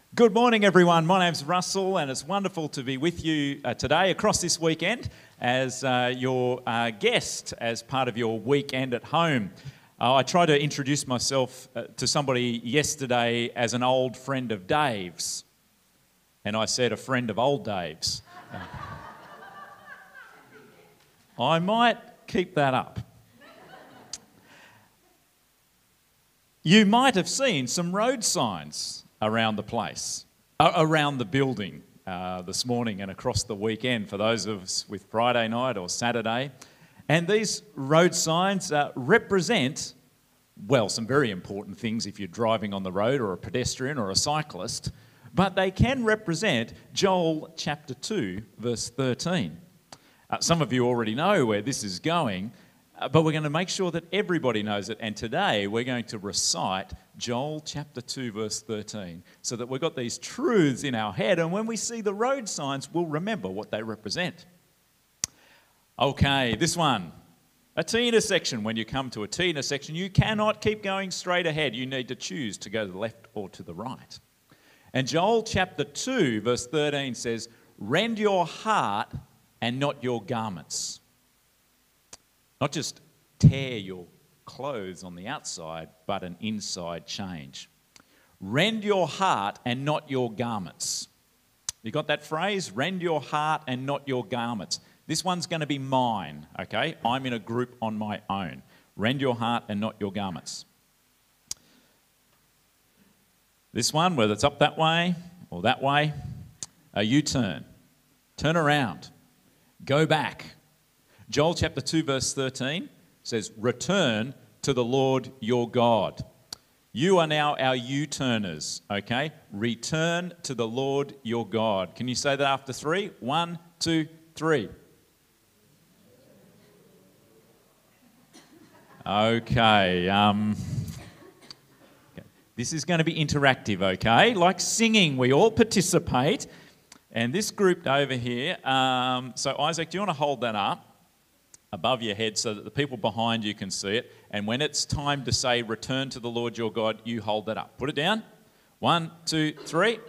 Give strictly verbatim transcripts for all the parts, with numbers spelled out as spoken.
Good morning, everyone. My name's Russell, and it's wonderful to be with you uh, today across this weekend as uh, your uh, guest as part of your weekend at home. Uh, I tried to introduce myself uh, to somebody yesterday as an old friend of Dave's, and I said a friend of old Dave's. Uh, I might keep that up. You might have seen some road signs around the place, uh, around the building uh, this morning and across the weekend for those of us with Friday night or Saturday. And these road signs uh, represent, well, some very important things if you're driving on the road or a pedestrian or a cyclist, but they can represent Joel chapter two, verse thirteen. Uh, some of you already know where this is going, uh, but we're going to make sure that everybody knows it. And today we're going to recite Joel chapter two, verse thirteen, so that we've got these truths in our head, and when we see the road signs, we'll remember what they represent. Okay, this one. A T intersection. When you come to a T intersection, you cannot keep going straight ahead. You need to choose to go to the left or to the right. And Joel chapter two, verse thirteen says, "Rend your heart and not your garments." Not just tear your clothes on the outside, but an inside change. Rend your heart and not your garments. You got that phrase? Rend your heart and not your garments. This one's going to be mine, okay? I'm in a group on my own. Rend your heart and not your garments. This one, whether it's up that way or that way, a U-turn. Turn around. Go back. Joel chapter two, verse thirteen says, "Return to the Lord your God." You are now our U-turners, okay? Return to the Lord your God. Can you say that after three? One, two, three. Okay. Um, okay. This is going to be interactive, okay? Like singing, we all participate. And this group over here, um, so Isaac, do you want to hold that up above your head so that the people behind you can see it? And when it's time to say, "Return to the Lord your God," you hold that up. Put it down. One, two, three.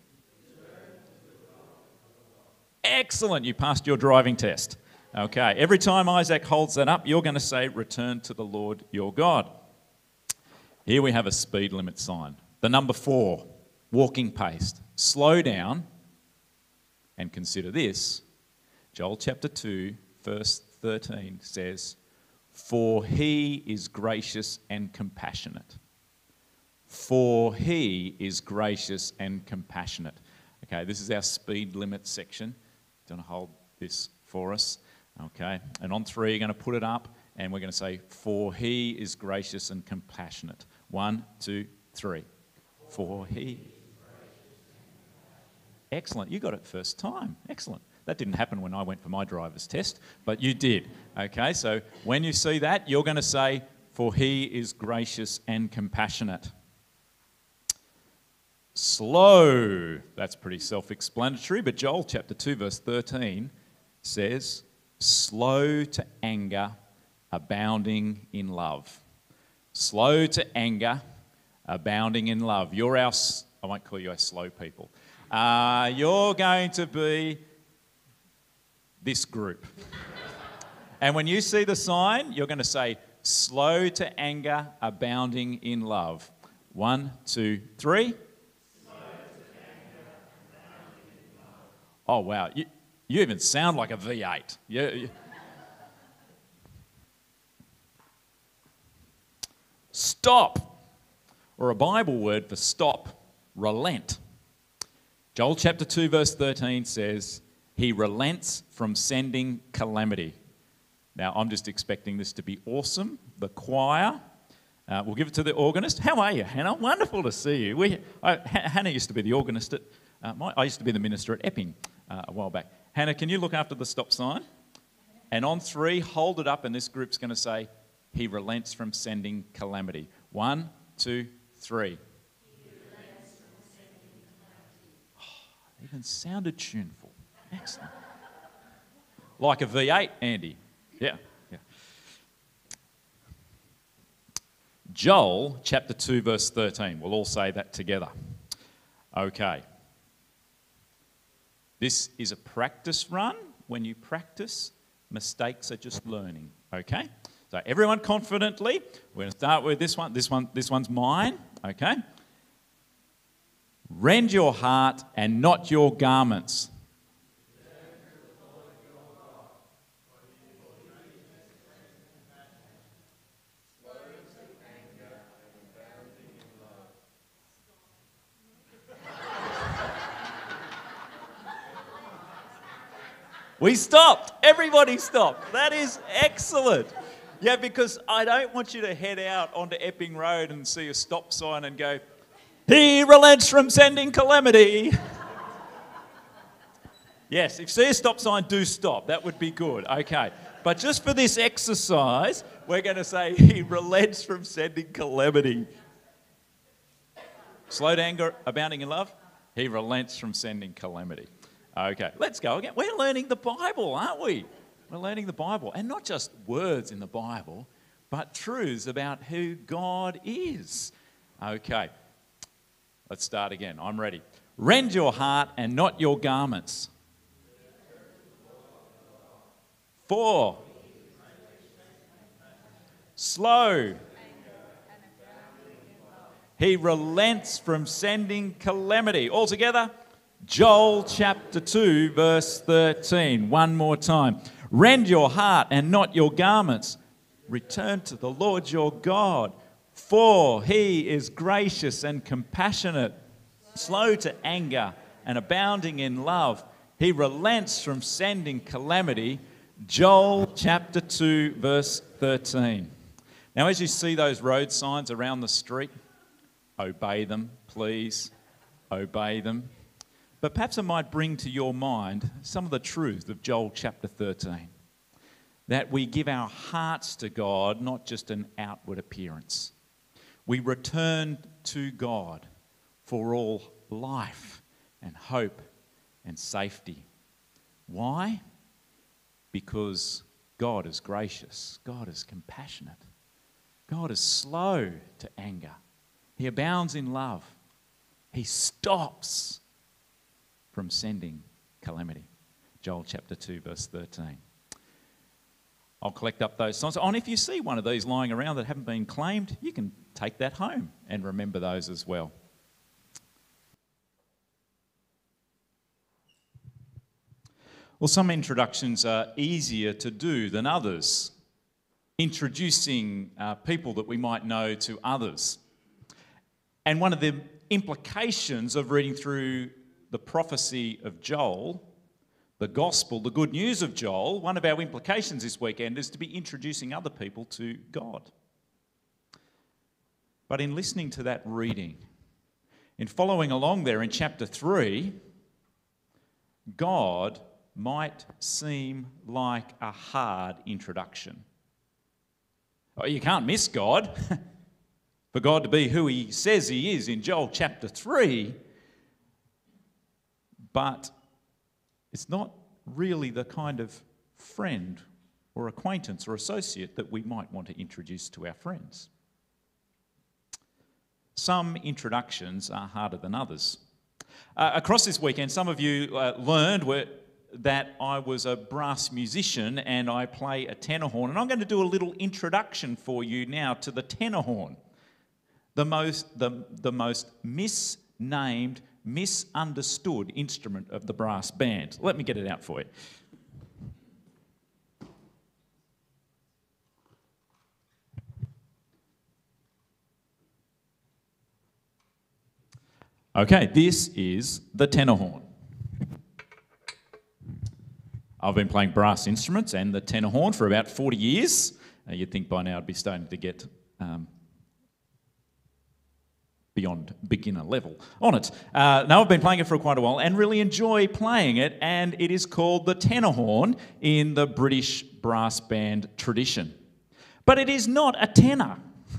Excellent. You passed your driving test. Okay. Every time Isaac holds that up, you're going to say, "Return to the Lord your God." Here we have a speed limit sign. The number four, walking pace. Slow down and consider this. Joel chapter two, verse thirteen says, "For he is gracious and compassionate." For he is gracious and compassionate. Okay, this is our speed limit section. Do you want to hold this for us? Okay, and on three, you're going to put it up, and we're going to say, "For he is gracious and compassionate." One, two, three. For he. Excellent. You got it first time. Excellent. That didn't happen when I went for my driver's test, but you did. Okay, so when you see that, you're going to say, "For he is gracious and compassionate." Slow. That's pretty self-explanatory, but Joel chapter two, verse thirteen says, "Slow to anger, abounding in love." Slow to anger, abounding in love. You're our, I won't call you our slow people. Uh, you're going to be this group. And when you see the sign, you're going to say, "Slow to anger, abounding in love." One, two, three. Slow to anger, abounding in love. Oh, wow. You, you even sound like a V eight. You, you... Stop, or a Bible word for stop, relent. Joel chapter two, verse thirteen says, "He relents from sending calamity." Now, I'm just expecting this to be awesome. The choir, uh, we'll give it to the organist. How are you, Hannah? Wonderful to see you. We, I, H- Hannah used to be the organist at, uh, my, I used to be the minister at Epping uh, a while back. Hannah, can you look after the stop sign? And on three, hold it up, and this group's going to say, "He relents from sending calamity." One, two, three. Even sounded tuneful. Excellent. Like a V eight, Andy. Yeah, yeah. Joel chapter two, verse thirteen. We'll all say that together. Okay. This is a practice run. When you practice, mistakes are just learning, okay? So everyone confidently, we're going to start with this one. This one, this one's mine, okay? Rend your heart and not your garments. We stopped. Everybody stopped. That is excellent. Yeah, because I don't want you to head out onto Epping Road and see a stop sign and go, "He relents from sending calamity." Yes, if you see a stop sign, do stop. That would be good. Okay. But just for this exercise, we're going to say, "He relents from sending calamity." Slow to anger, abounding in love. He relents from sending calamity. Okay, let's go again. We're learning the Bible, aren't we? We're learning the Bible. And not just words in the Bible, but truths about who God is. Okay, let's start again. I'm ready. Rend your heart and not your garments. Four. Slow. He relents from sending calamity. All together. Joel chapter two, verse thirteen. One more time. Rend your heart and not your garments. Return to the Lord your God, for he is gracious and compassionate, slow to anger and abounding in love. He relents from sending calamity. Joel chapter two, verse thirteen. Now, as you see those road signs around the street, obey them, please. Obey them. But perhaps I might bring to your mind some of the truths of Joel chapter thirteen. That we give our hearts to God, not just an outward appearance. We return to God for all life and hope and safety. Why? Because God is gracious. God is compassionate. God is slow to anger. He abounds in love. He stops from sending calamity. Joel chapter two, verse thirteen. I'll collect up those signs. Oh, and if you see one of these lying around that haven't been claimed, you can take that home and remember those as well. Well, some introductions are easier to do than others. Introducing uh, people that we might know to others. And one of the implications of reading through the prophecy of Joel, the gospel, the good news of Joel, one of our implications this weekend is to be introducing other people to God. But in listening to that reading, in following along there in chapter three, God might seem like a hard introduction. Oh, you can't miss God. For God to be who he says he is in Joel chapter three, but it's not really the kind of friend or acquaintance or associate that we might want to introduce to our friends. Some introductions are harder than others. Uh, across this weekend, some of you uh, learned were, that I was a brass musician and I play a tenor horn. And I'm going to do a little introduction for you now to the tenor horn, the most, the, the most misnamed, misunderstood instrument of the brass band. Let me get it out for you. Okay, this is the tenor horn. I've been playing brass instruments and the tenor horn for about forty years. Uh, you'd think by now I'd be starting to get um, beyond beginner level on it. Uh, now I've been playing it for quite a while and really enjoy playing it, and it is called the tenor horn in the British brass band tradition. But it is not a tenor.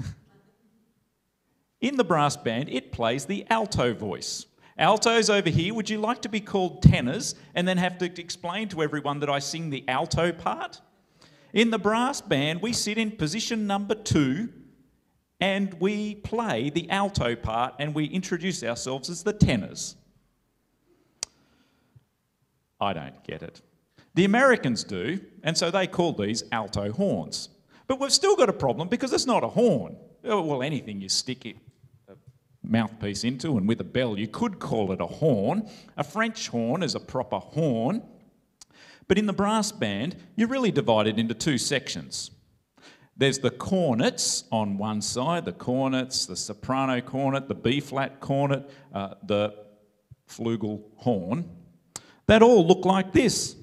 In the brass band, it plays the alto voice. Altos over here, would you like to be called tenors and then have to explain to everyone that I sing the alto part? In the brass band, we sit in position number two and we play the alto part and we introduce ourselves as the tenors. I don't get it. The Americans do, and so they call these alto horns. But we've still got a problem because it's not a horn. Well, anything you stick it, a mouthpiece into and with a bell, you could call it a horn. A French horn is a proper horn. But in the brass band, you're really divided into two sections. There's the cornets on one side, the cornets, the soprano cornet, the B-flat cornet, uh, the flugel horn. That all look like this.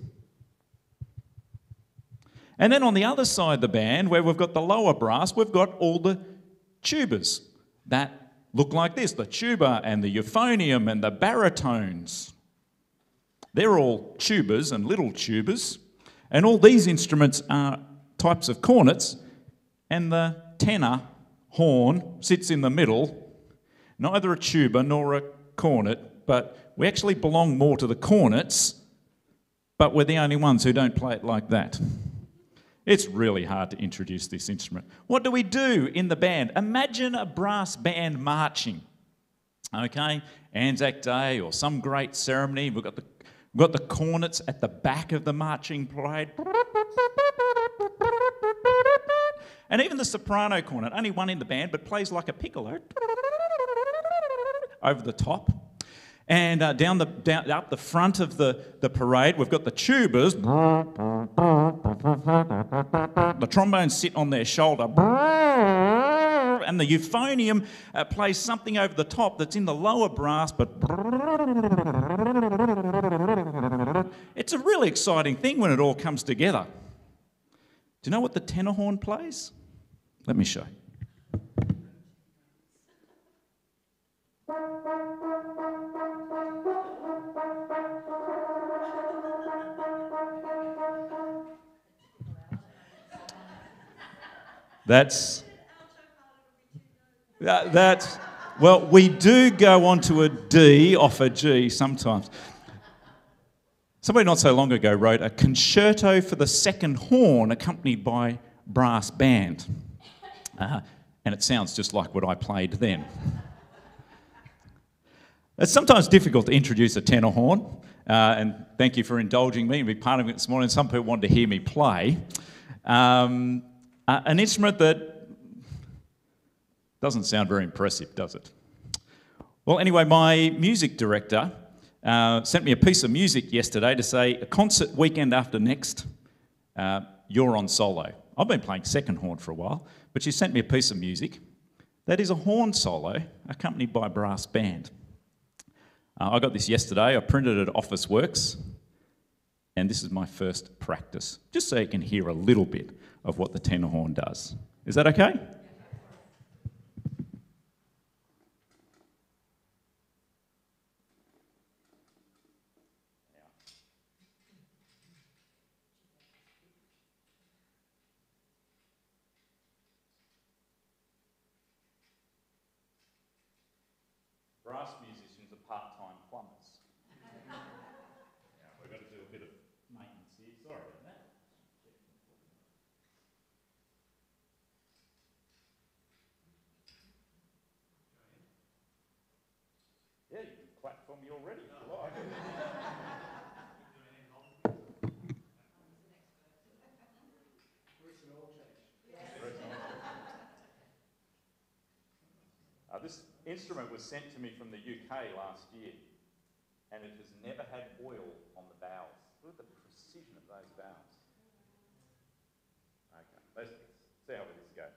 And then on the other side of the band, where we've got the lower brass, we've got all the tubas that look like this, the tuba and the euphonium and the baritones. They're all tubas and little tubas, and all these instruments are types of cornets, and the tenor horn sits in the middle, neither a tuba nor a cornet, but we actually belong more to the cornets, but we're the only ones who don't play it like that. It's really hard to introduce this instrument. What do we do in the band? Imagine a brass band marching, okay? Anzac Day or some great ceremony. We've got the, we've got the cornets at the back of the marching parade. And even the soprano cornet, only one in the band, but plays like a piccolo over the top. And uh, down the down, up the front of the, the parade, we've got the tubas. The trombones sit on their shoulder. And the euphonium uh, plays something over the top that's in the lower brass, but it's a really exciting thing when it all comes together. Do you know what the tenor horn plays? Let me show you. That's, that, that's, well, we do go on to a D off a G sometimes. Somebody not so long ago wrote a concerto for the second horn accompanied by brass band. Uh, and it sounds just like what I played then. It's sometimes difficult to introduce a tenor horn, uh, and thank you for indulging me and being part of it this morning. Some people wanted to hear me play. Um, Uh, an instrument that doesn't sound very impressive, does it? Well, anyway, my music director uh, sent me a piece of music yesterday to say, a concert weekend after next, uh, you're on solo. I've been playing second horn for a while, but she sent me a piece of music that is a horn solo accompanied by a brass band. Uh, I got this yesterday. I printed it at Officeworks, and this is my first practice, just so you can hear a little bit of what the tenor horn does. Is that okay? Brass musicians are part-time plumbers. Yeah, we've got to do a bit of maintenance here. Sorry about that. Yeah, you can clap for me already if you like. Uh, this instrument was sent to me from the U K last year, and it has never had oil on the valves. Look at the precision of those valves. Okay, let's see how this goes.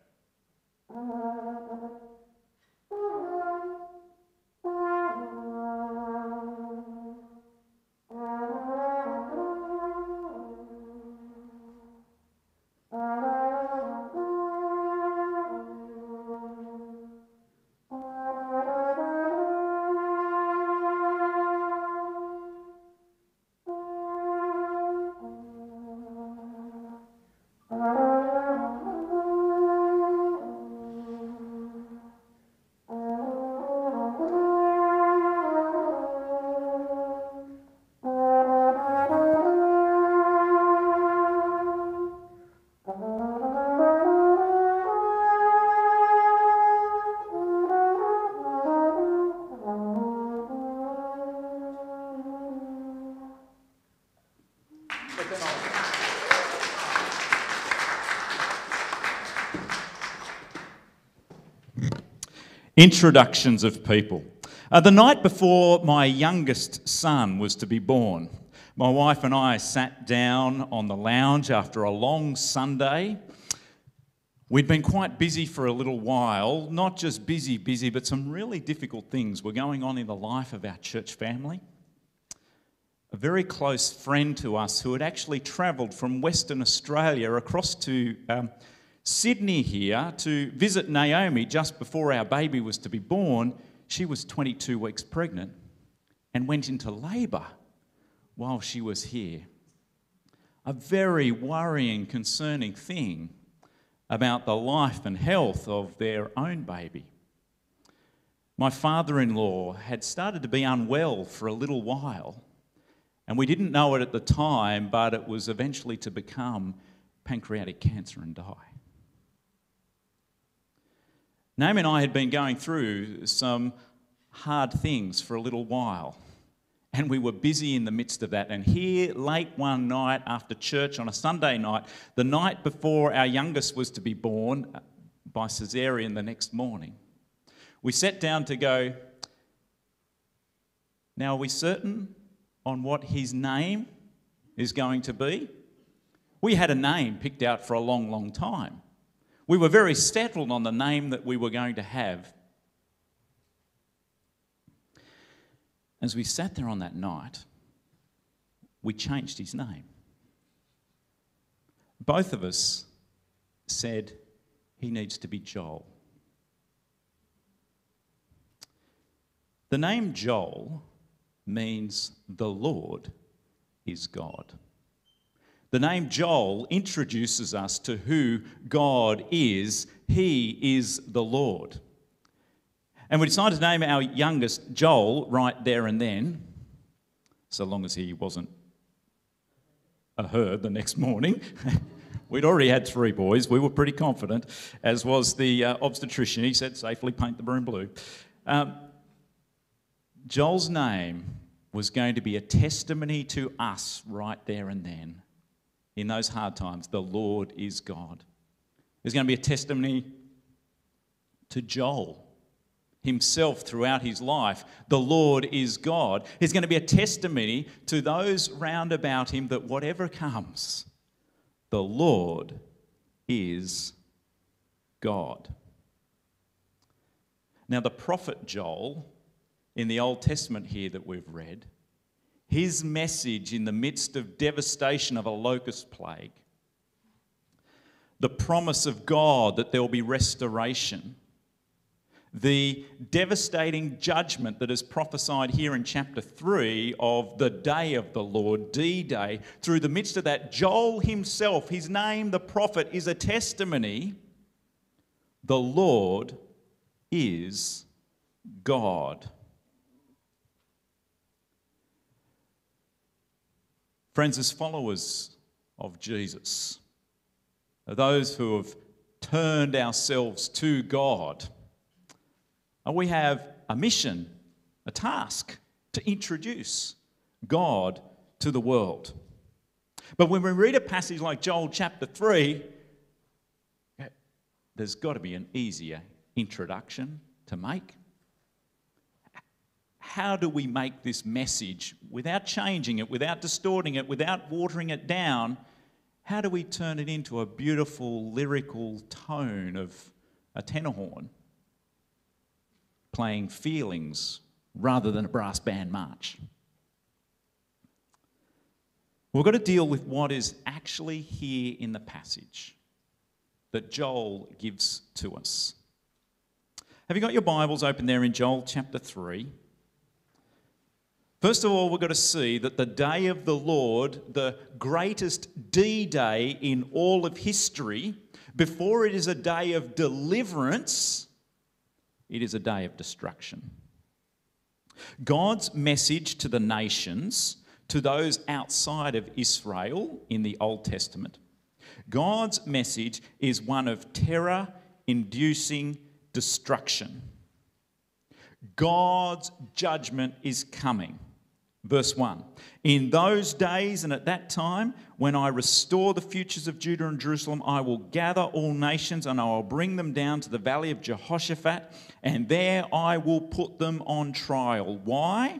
Introductions of people. Uh, the night before my youngest son was to be born, my wife and I sat down on the lounge after a long Sunday. We'd been quite busy for a little while, not just busy, busy, but some really difficult things were going on in the life of our church family. A very close friend to us who had actually travelled from Western Australia across to um, Sydney here to visit Naomi just before our baby was to be born. She was twenty-two weeks pregnant and went into labour while she was here. A very worrying, concerning thing about the life and health of their own baby. My father-in-law had started to be unwell for a little while, and we didn't know it at the time, but it was eventually to become pancreatic cancer and die. Naomi and I had been going through some hard things for a little while, and we were busy in the midst of that. And here, late one night after church on a Sunday night, the night before our youngest was to be born by caesarean the next morning, we sat down to go, now are we certain on what his name is going to be? We had a name picked out for a long, long time. We were very settled on the name that we were going to have. As we sat there on that night, we changed his name. Both of us said, he needs to be Joel. The name Joel means the Lord is God. The name Joel introduces us to who God is. He is the Lord. And we decided to name our youngest Joel right there and then, so long as he wasn't a her the next morning. We'd already had three boys. We were pretty confident, as was the uh, obstetrician. He said, safely paint the broom blue. Um, Joel's name was going to be a testimony to us right there and then. In those hard times, the Lord is God. There's going to be a testimony to Joel himself throughout his life. The Lord is God. There's going to be a testimony to those round about him that whatever comes, the Lord is God. Now, the prophet Joel, in the Old Testament here that we've read, his message in the midst of devastation of a locust plague, the promise of God that there will be restoration, the devastating judgment that is prophesied here in chapter three of the day of the Lord, D-Day, through the midst of that, Joel himself, his name, the prophet, is a testimony. The Lord is God. Friends, as followers of Jesus, those who have turned ourselves to God, we have a mission, a task to introduce God to the world. But when we read a passage like Joel chapter three, there's got to be an easier introduction to make. How do we make this message, without changing it, without distorting it, without watering it down, how do we turn it into a beautiful lyrical tone of a tenor horn playing feelings rather than a brass band march? We've got to deal with what is actually here in the passage that Joel gives to us. Have you got your Bibles open there in Joel chapter three? First of all, we've got to see that the day of the Lord, the greatest D-Day in all of history, before it is a day of deliverance, it is a day of destruction. God's message to the nations, to those outside of Israel in the Old Testament, God's message is one of terror-inducing destruction. God's judgment is coming. Verse one, in those days and at that time, when I restore the futures of Judah and Jerusalem, I will gather all nations and I will bring them down to the valley of Jehoshaphat, and there I will put them on trial. Why?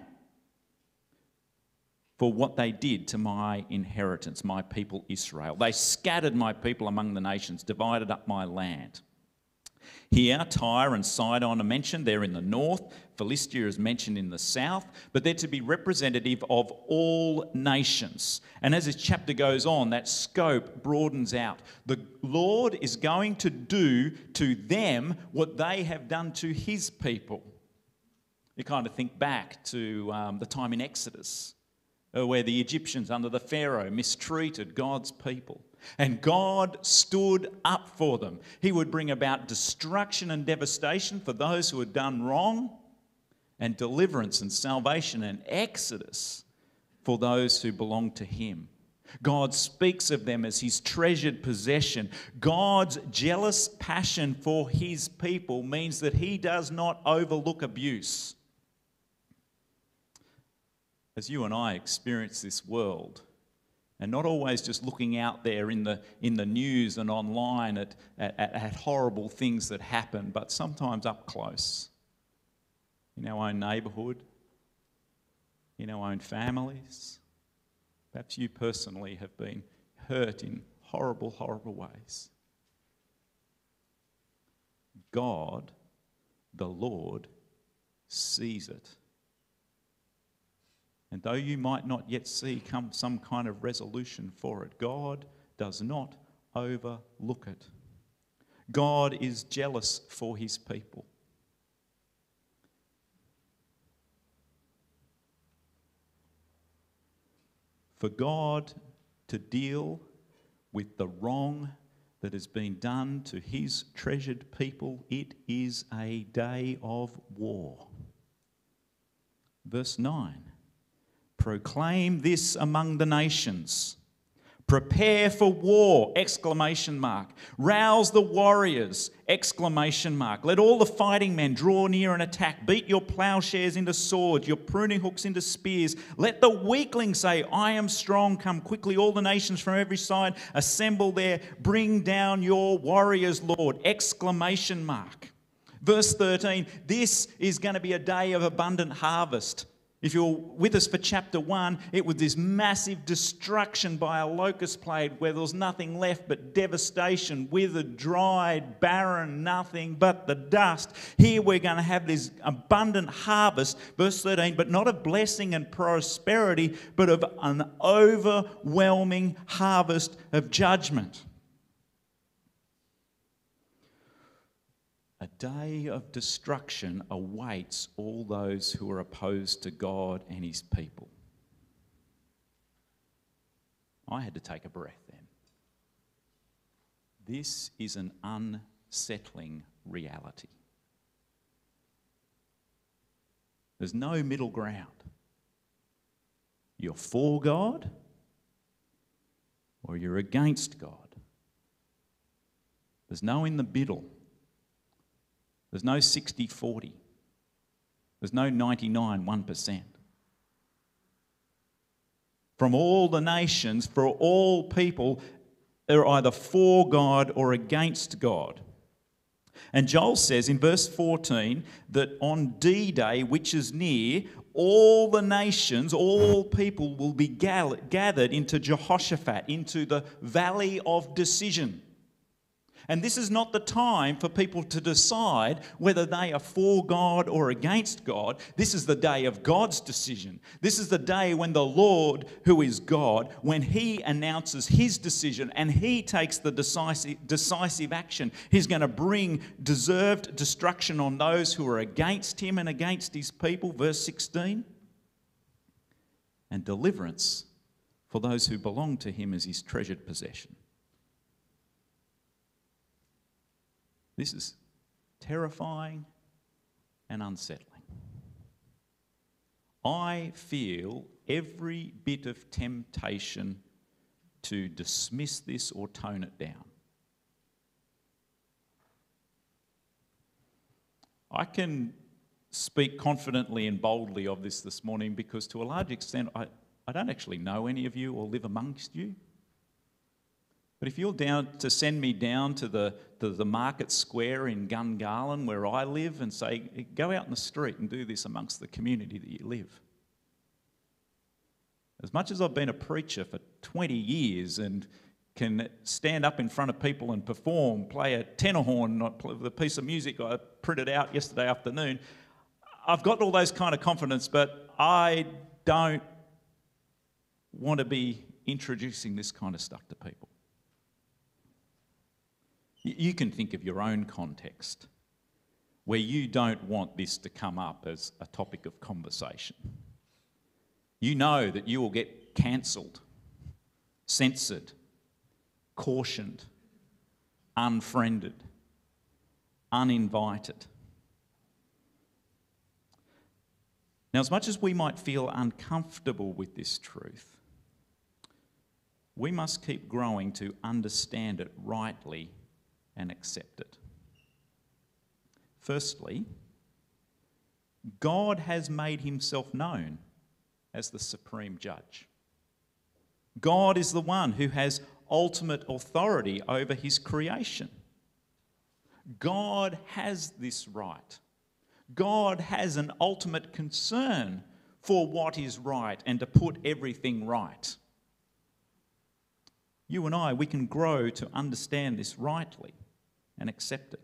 For what they did to my inheritance, my people Israel. They scattered my people among the nations, divided up my land. Here, Tyre and Sidon are mentioned. They're in the north. Philistia is mentioned in the south. But they're to be representative of all nations. And as this chapter goes on, that scope broadens out. The Lord is going to do to them what they have done to his people. You kind of think back to um, the time in Exodus, where the Egyptians under the Pharaoh mistreated God's people. And God stood up for them. He would bring about destruction and devastation for those who had done wrong, and deliverance and salvation and exodus for those who belong to him. God speaks of them as his treasured possession. God's jealous passion for his people means that he does not overlook abuse. As you and I experience this world, and not always just looking out there in the in the news and online at, at, at horrible things that happen, but sometimes up close, in our own neighbourhood, in our own families. Perhaps you personally have been hurt in horrible, horrible ways. God, the Lord, sees it. And though you might not yet see come some kind of resolution for it, God does not overlook it. God is jealous for his people. For God to deal with the wrong that has been done to his treasured people, it is a day of war. Verse nine. Proclaim this among the nations. Prepare for war, exclamation mark. Rouse the warriors, exclamation mark. Let all the fighting men draw near and attack. Beat your plowshares into swords, your pruning hooks into spears. Let the weakling say, I am strong. Come quickly, all the nations from every side. Assemble there. Bring down your warriors, Lord, exclamation mark. Verse thirteen, this is going to be a day of abundant harvest. If you're with us for chapter one, it was this massive destruction by a locust plague where there was nothing left but devastation, withered, dried, barren, nothing but the dust. Here we're going to have this abundant harvest, verse thirteen, but not of blessing and prosperity, but of an overwhelming harvest of judgment. A day of destruction awaits all those who are opposed to God and his people. I had to take a breath then. This is an unsettling reality. There's no middle ground. You're for God or you're against God. There's no in the middle. There's no sixty forty. There's no ninety-nine, one percent. From all the nations, for all people, they're either for God or against God. And Joel says in verse fourteen that on D-Day, which is near, all the nations, all people will be gathered into Jehoshaphat, into the valley of decision. And this is not the time for people to decide whether they are for God or against God. This is the day of God's decision. This is the day when the Lord, who is God, when he announces his decision and he takes the decisive, decisive action, he's going to bring deserved destruction on those who are against him and against his people. Verse sixteen. And deliverance for those who belong to him as his treasured possession. This is terrifying and unsettling. I feel every bit of temptation to dismiss this or tone it down. I can speak confidently and boldly of this this morning because to a large extent I, I don't actually know any of you or live amongst you. But if you're down to send me down to the, to the market square in Gungahlin where I live and say, go out in the street and do this amongst the community that you live. As much as I've been a preacher for twenty years and can stand up in front of people and perform, play a tenor horn, the piece of music I printed out yesterday afternoon, I've got all those kind of confidence, but I don't want to be introducing this kind of stuff to people. You can think of your own context where you don't want this to come up as a topic of conversation. You know that you will get cancelled, censored, cautioned, unfriended, uninvited. Now, as much as we might feel uncomfortable with this truth, we must keep growing to understand it rightly and accept it. Firstly, God has made himself known as the supreme judge. God is the one who has ultimate authority over his creation. God has this right. God has an ultimate concern for what is right and to put everything right. You and I, we can grow to understand this rightly and accept it.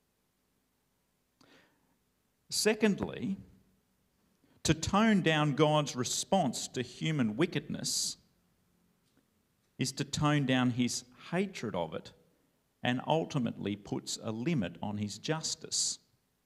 Secondly, to tone down God's response to human wickedness is to tone down his hatred of it and ultimately puts a limit on his justice.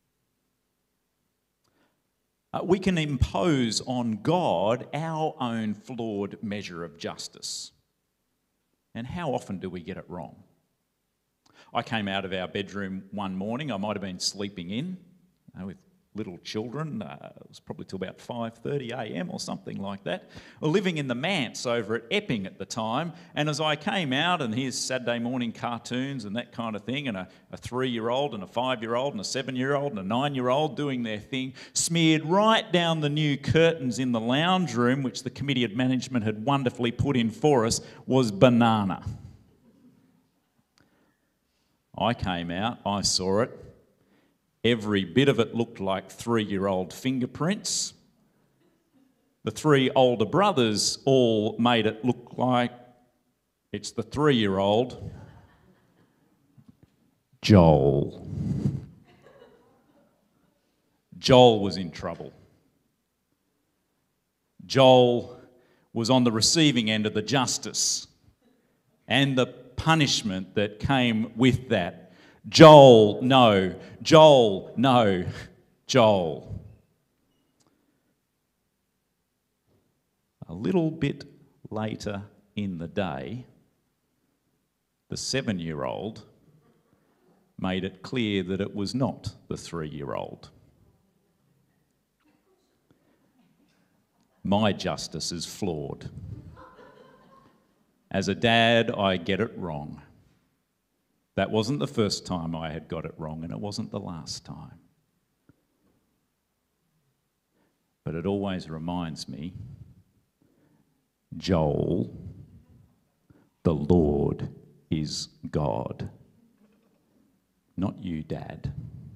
Uh, we can impose on God our own flawed measure of justice. And how often do we get it wrong? I came out of our bedroom one morning. I might have been sleeping in uh, with little children. Uh, it was probably till about five thirty a m or something like that. We were living in the manse over at Epping at the time. And as I came out, and here's Saturday morning cartoons and that kind of thing, and a, a three-year-old and a five-year-old and a seven-year-old and a nine-year-old doing their thing, smeared right down the new curtains in the lounge room, which the committee of management had wonderfully put in for us, was banana. I came out, I saw it. Every bit of it looked like three-year-old fingerprints. The three older brothers all made it look like it's the three-year-old Joel. Joel was in trouble. Joel was on the receiving end of the justice and the punishment that came with that. Joel, no. Joel, no. Joel. A little bit later in the day, the seven-year-old made it clear that it was not the three-year-old. My justice is flawed. As a dad, I get it wrong. That wasn't the first time I had got it wrong, and it wasn't the last time. But it always reminds me, Joel, the Lord is God. Not you, Dad.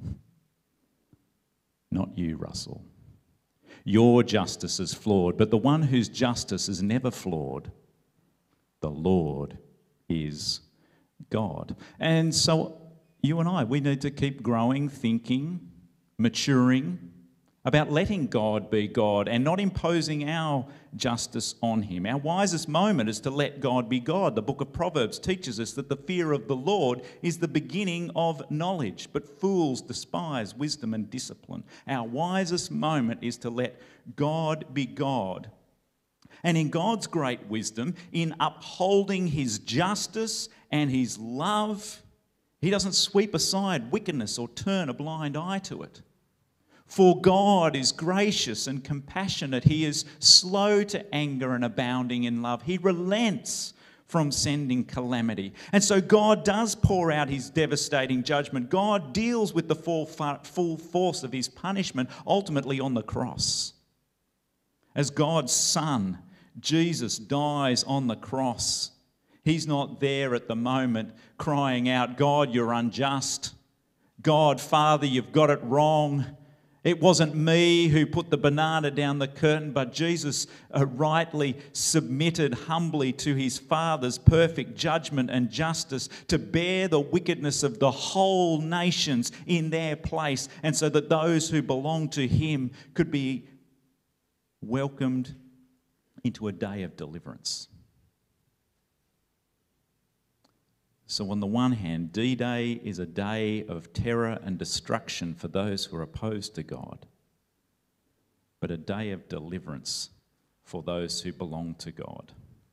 Not you, Russell. Your justice is flawed, but the one whose justice is never flawed, the Lord is God. And so you and I, we need to keep growing, thinking, maturing about letting God be God and not imposing our justice on him. Our wisest moment is to let God be God. The book of Proverbs teaches us that the fear of the Lord is the beginning of knowledge, but fools despise wisdom and discipline. Our wisest moment is to let God be God. And in God's great wisdom, in upholding his justice and his love, he doesn't sweep aside wickedness or turn a blind eye to it. For God is gracious and compassionate. He is slow to anger and abounding in love. He relents from sending calamity. And so God does pour out his devastating judgment. God deals with the full, full force of his punishment ultimately on the cross. As God's Son, Jesus dies on the cross. He's not there at the moment crying out, God, you're unjust. God, Father, you've got it wrong. It wasn't me who put the banana down the curtain, but Jesus uh, rightly submitted humbly to his Father's perfect judgment and justice to bear the wickedness of the whole nations in their place, and so that those who belong to him could be welcomed into a day of deliverance. So on the one hand, D-Day is a day of terror and destruction for those who are opposed to God, but a day of deliverance for those who belong to God.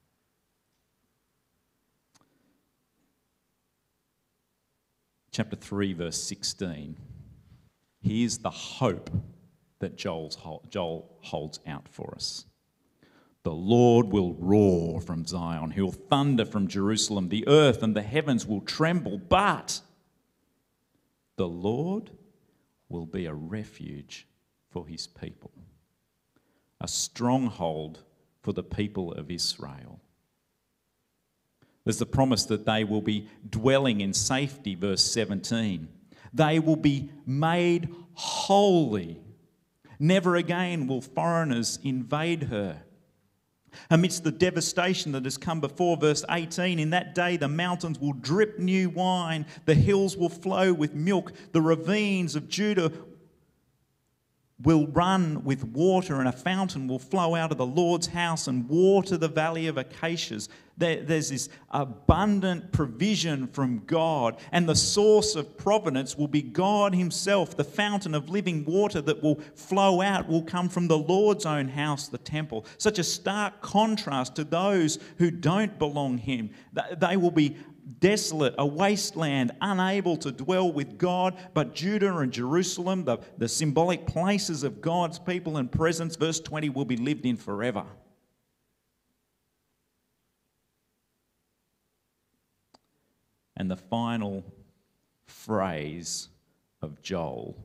Chapter three, verse sixteen. Here's the hope that Joel's, Joel holds out for us. The Lord will roar from Zion. He'll thunder from Jerusalem. The earth and the heavens will tremble, but the Lord will be a refuge for his people, a stronghold for the people of Israel. There's the promise that they will be dwelling in safety, verse seventeen. They will be made holy. Never again will foreigners invade her. Amidst the devastation that has come before, verse eighteen, in that day the mountains will drip new wine, the hills will flow with milk, the ravines of Judah will run with water, and a fountain will flow out of the Lord's house and water the valley of acacias. There, there's this abundant provision from God, and the source of providence will be God himself. The fountain of living water that will flow out will come from the Lord's own house, the temple. Such a stark contrast to those who don't belong him. They will be desolate, a wasteland, unable to dwell with God, but Judah and Jerusalem, the, the symbolic places of God's people and presence, verse twenty, will be lived in forever. And the final phrase of Joel,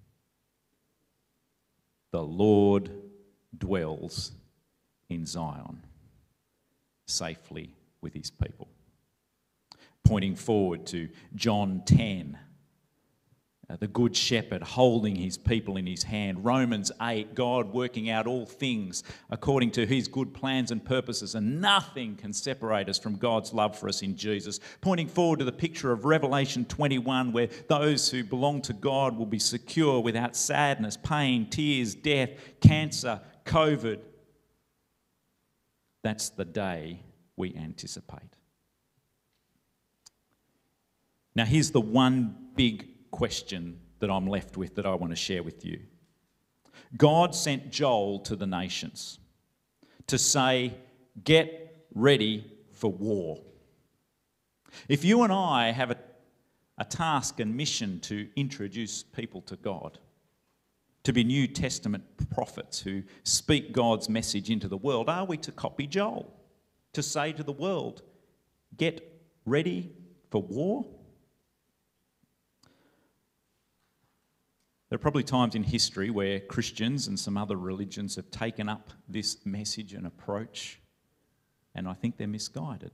the Lord dwells in Zion, safely with his people. Pointing forward to John ten, uh, the good shepherd holding his people in his hand. Romans eight, God working out all things according to his good plans and purposes, and nothing can separate us from God's love for us in Jesus. Pointing forward to the picture of Revelation twenty-one, where those who belong to God will be secure without sadness, pain, tears, death, cancer, COVID. That's the day we anticipate. Now, here's the one big question that I'm left with that I want to share with you. God sent Joel to the nations to say, get ready for war. If you and I have a, a task and mission to introduce people to God, to be New Testament prophets who speak God's message into the world, are we to copy Joel? To say to the world, get ready for war? There are probably times in history where Christians and some other religions have taken up this message and approach, and I think they're misguided.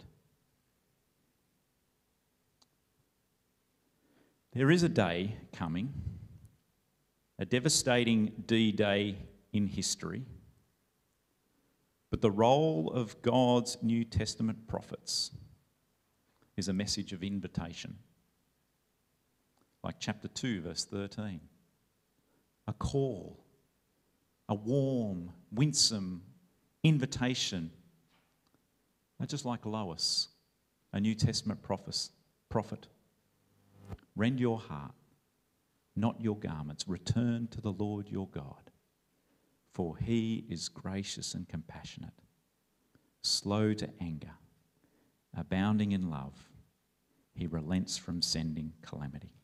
There is a day coming, a devastating D-Day in history, but the role of God's New Testament prophets is a message of invitation, like chapter two, verse thirteen. A call, a warm, winsome invitation. Not just like Lois, a New Testament prophet. Rend your heart, not your garments. Return to the Lord your God, for he is gracious and compassionate, slow to anger, abounding in love. He relents from sending calamity.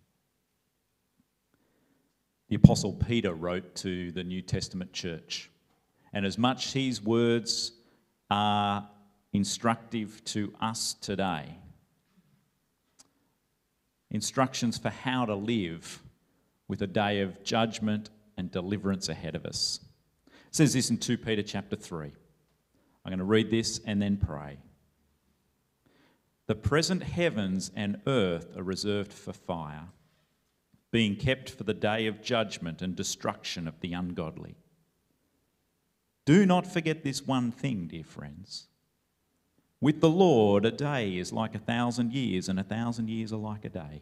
The Apostle Peter wrote to the New Testament church, and as much his words are instructive to us today. Instructions for how to live with a day of judgment and deliverance ahead of us. It says this in Second Peter chapter three. I'm going to read this and then pray. The present heavens and earth are reserved for fire, being kept for the day of judgment and destruction of the ungodly. Do not forget this one thing, dear friends. With the Lord, a day is like a thousand years, and a thousand years are like a day.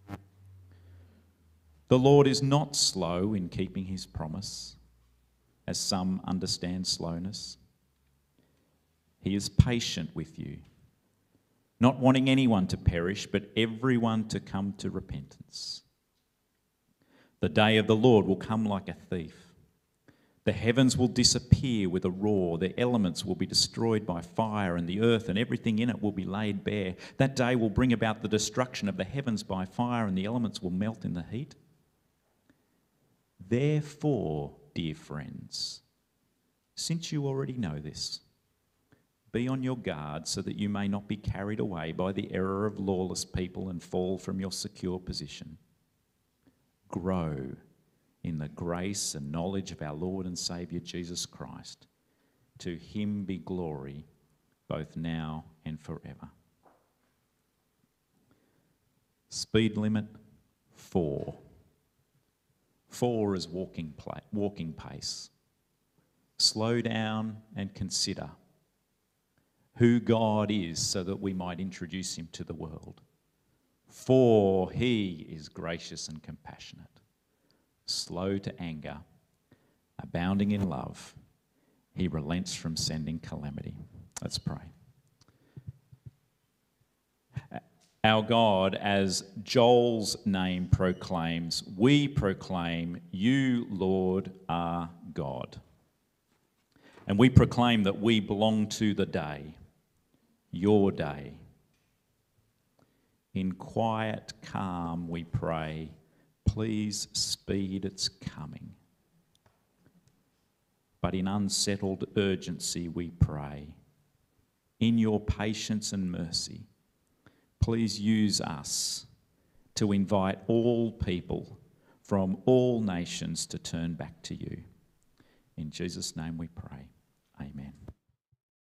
The Lord is not slow in keeping his promise, as some understand slowness. He is patient with you, not wanting anyone to perish, but everyone to come to repentance. The day of the Lord will come like a thief. The heavens will disappear with a roar, the elements will be destroyed by fire, and the earth and everything in it will be laid bare. That day will bring about the destruction of the heavens by fire, and the elements will melt in the heat. Therefore, dear friends, since you already know this, be on your guard so that you may not be carried away by the error of lawless people and fall from your secure position. Grow in the grace and knowledge of our Lord and Saviour Jesus Christ. To him be glory, both now and forever. Speed limit, four. Four is walking, pla- walking pace. Slow down and consider who God is so that we might introduce him to the world. For he is gracious and compassionate, slow to anger, abounding in love. He relents from sending calamity. Let's pray. Our God, as Joel's name proclaims, we proclaim you, Lord, are God. And we proclaim that we belong to the day, your day. In quiet calm we pray, please speed its coming. But in unsettled urgency we pray, in your patience and mercy, please use us to invite all people from all nations to turn back to you. In Jesus' name we pray. Amen.